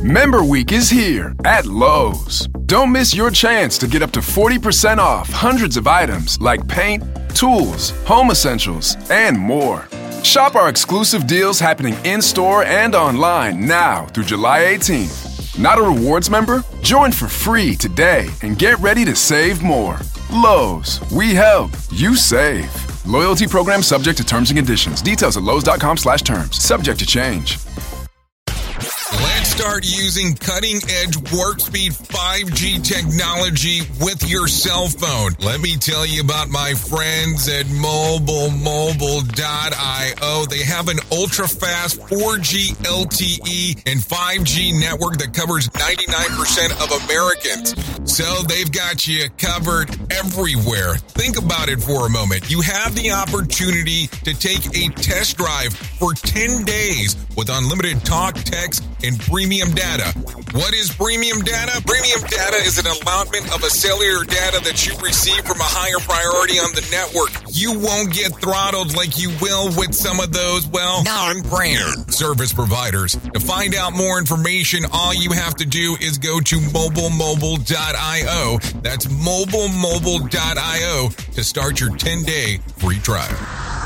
Member Week is here at Lowe's. Don't miss your chance to get up to 40% off hundreds of items like paint, tools, home essentials, and more. Shop our exclusive deals happening in-store and online now through July 18th. Not a rewards member? Join for free today and get ready to save more. Lowe's, we help, you save. Loyalty program subject to terms and conditions. Details at lowes.com/terms. Subject to change. Let's start using cutting-edge warp speed 5G technology with your cell phone. Let me tell you about my friends at mobilemobile.io. They have an ultra-fast 4G LTE and 5G network that covers 99% of Americans. So they've got you covered everywhere. Think about it for a moment. You have the opportunity to take a test drive for 10 days with unlimited talk, text, and premium data. What is premium data? Premium data is an allotment of a cellular data that you receive from a higher priority on the network. You won't get throttled like you will with some of those, well, non-brand service providers. To find out more information, all you have to do is go to mobilemobile.io. That's mobilemobile.io to start your 10-day free trial.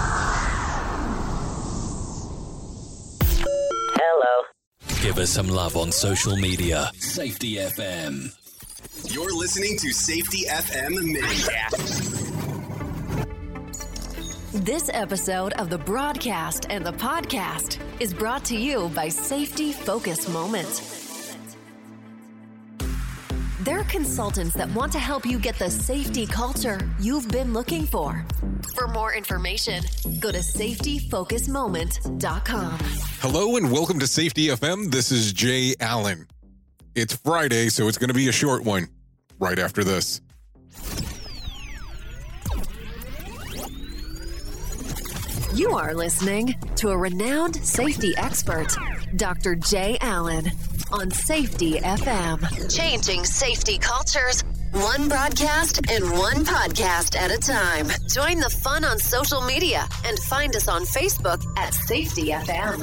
Give us some love on social media. Safety FM. You're listening to Safety FM Mini. This episode of the broadcast and the podcast is brought to you by Safety Focus Moment. They're consultants that want to help you get the safety culture you've been looking for. For more information, go to safetyfocusmoment.com. Hello and welcome to Safety FM. This is Jay Allen. It's Friday, so it's going to be a short one right after this. You are listening to a renowned safety expert, Dr. Jay Allen, on Safety FM. Changing safety cultures, one broadcast and one podcast at a time. Join the fun on social media and find us on Facebook at Safety FM.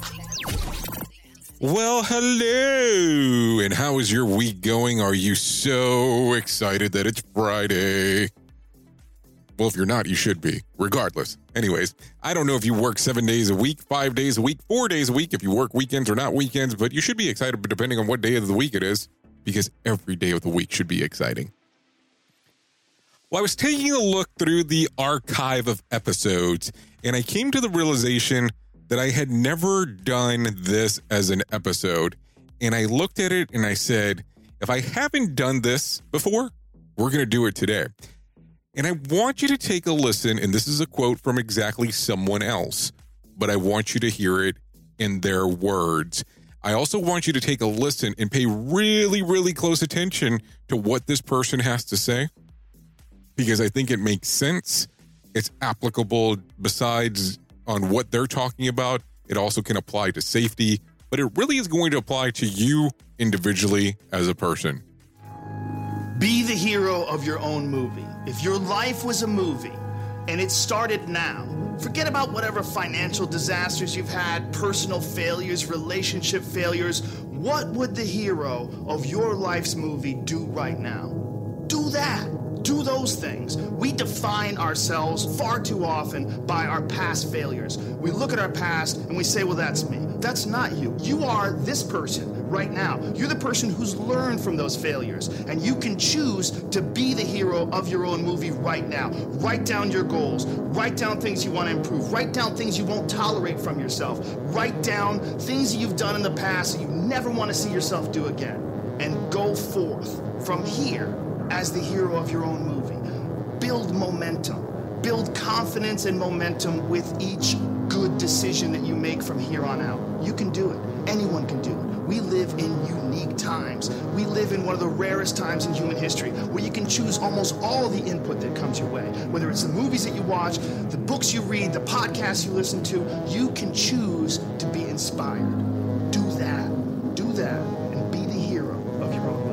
Well, hello, and how is your week going? Are you so excited that it's Friday? Well, if you're not, you should be, regardless. Anyways, I don't know if you work 7 days a week, 5 days a week, 4 days a week, if you work weekends or not weekends, but you should be excited depending on what day of the week it is, because every day of the week should be exciting. Well, I was taking a look through the archive of episodes, and I came to the realization that I had never done this as an episode. And I looked at it and I said, if I haven't done this before, we're going to do it today. And I want you to take a listen, and this is a quote from exactly someone else, but I want you to hear it in their words. I also want you to take a listen and pay really, really close attention to what this person has to say, because I think it makes sense. It's applicable besides on what they're talking about. It also can apply to safety, but it really is going to apply to you individually as a person. Be the hero of your own movie. If your life was a movie and it started now, forget about whatever financial disasters you've had, personal failures, relationship failures. What would the hero of your life's movie do right now? Do that. Do those things. We define ourselves far too often by our past failures. We look at our past and we say, well, that's me. That's not you. You are this person right now. You're the person who's learned from those failures, and you can choose to be the hero of your own movie right now. Write down your goals. Write down things you want to improve. Write down things you won't tolerate from yourself. Write down things that you've done in the past that you never want to see yourself do again. And go forth from here as the hero of your own movie. Build momentum. Build confidence and momentum with each good decision that you make from here on out. You can do it. Anyone can do it. We live in unique times. We live in one of the rarest times in human history where you can choose almost all the input that comes your way. Whether it's the movies that you watch, the books you read, the podcasts you listen to, you can choose to be inspired. Do that, and be the hero of your own movie.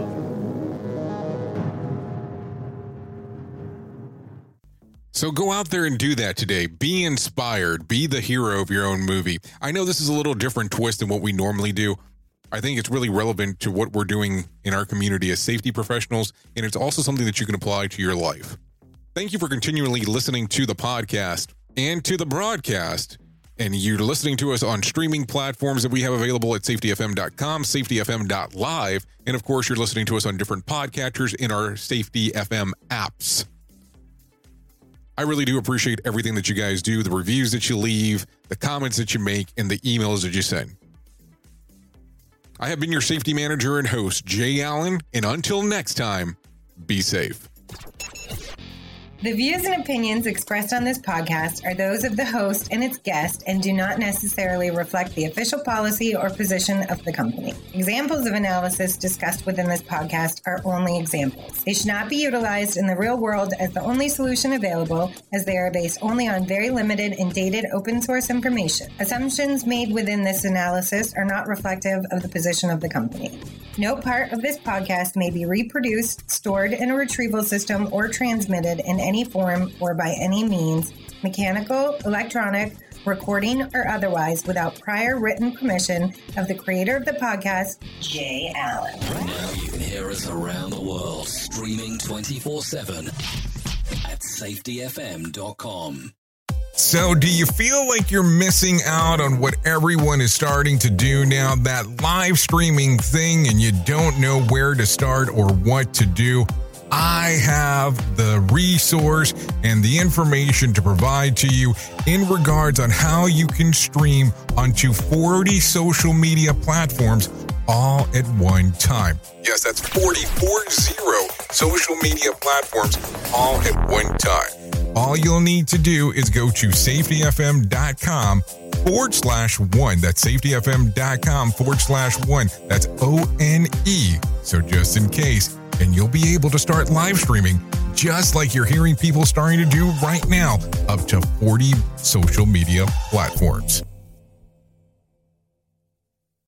So go out there and do that today. Be inspired. Be the hero of your own movie. I know this is a little different twist than what we normally do, I think it's really relevant to what we're doing in our community as safety professionals, and it's also something that you can apply to your life. Thank you for continually listening to the podcast and to the broadcast. And you're listening to us on streaming platforms that we have available at safetyfm.com, safetyfm.live, and of course, you're listening to us on different podcatchers in our Safety FM apps. I really do appreciate everything that you guys do, the reviews that you leave, the comments that you make, and the emails that you send. I have been your safety manager and host, Jay Allen, and until next time, be safe. The views and opinions expressed on this podcast are those of the host and its guest and do not necessarily reflect the official policy or position of the company. Examples of analysis discussed within this podcast are only examples. They should not be utilized in the real world as the only solution available, as they are based only on very limited and dated open source information. Assumptions made within this analysis are not reflective of the position of the company. No part of this podcast may be reproduced, stored in a retrieval system, or transmitted in any form or by any means, mechanical, electronic, recording, or otherwise, without prior written permission of the creator of the podcast, Jay Allen. Now you can hear us around the world, streaming 24/7 at safetyfm.com. So do you feel like you're missing out on what everyone is starting to do now, that live streaming thing, and you don't know where to start or what to do? I have the resource and the information to provide to you in regards on how you can stream onto 40 social media platforms all at one time. Yes, that's 40 social media platforms all at one time. All you'll need to do is go to safetyfm.com/1. That's safetyfm.com/1. That's ONE. So just in case, and you'll be able to start live streaming just like you're hearing people starting to do right now, up to 40 social media platforms.